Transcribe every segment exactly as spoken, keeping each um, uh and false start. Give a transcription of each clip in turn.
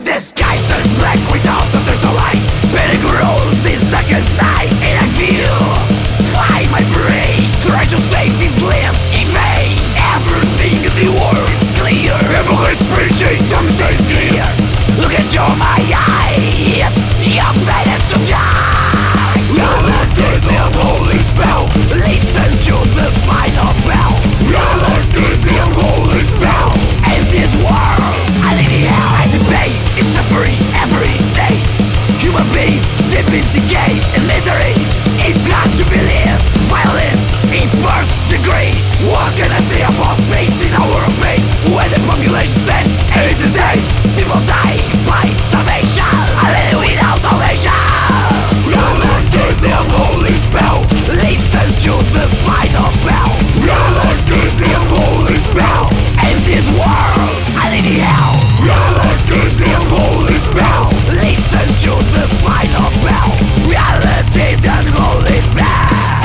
The sky turns black without that there's no light. Panic rolls this darkest night, and I feel find my brain, try to save this lamp in vain. Everything in the world is clear. Everything's preaching, something is clear. Look into my eyes, you're ready to die. Realize the unholy spell. Listen to the final bell. Realize the unholy spell. In this world, I live in hell. I see pain, it's suffering every day. Human beings deep in decay and misery. It's got to believe violence in first degree. What can I say about peace in our own pain? When the population stands and it's the same, people die by starvation. I live without salvation. Realize the unholy spell. Listen to the final bell. Realize the unholy spell. In this world, I live in hell. Realize the unholy spell. Listen to the final bell. Reality is the unholy spell.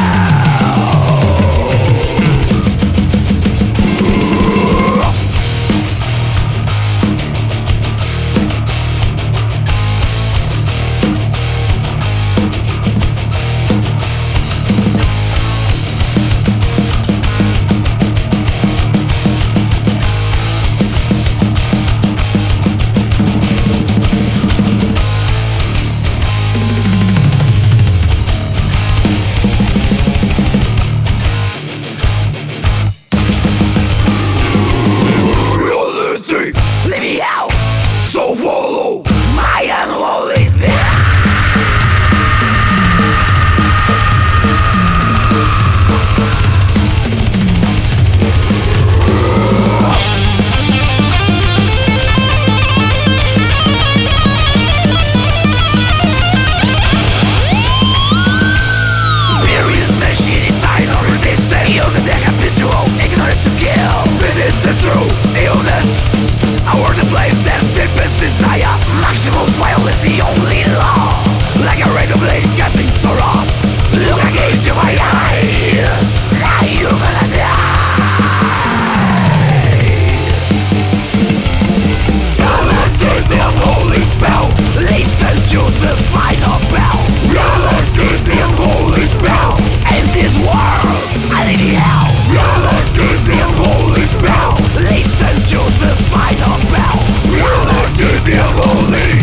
Leave me out, so follow my unholy spell. Spirits machine inside no resistance. Use the habitual, ignorant to kill. This is the true illness. Our the flames that deepest desire. Maximum violence the only law. Like a razor blade cutting so raw. Look again into my eyes. Now you're gonna die. Realize the unholy spell. Listen to the final bell. Realize the unholy spell. In this world, I live in hell. Realize the unholy spell. Listen to the final bell. Realize the unholy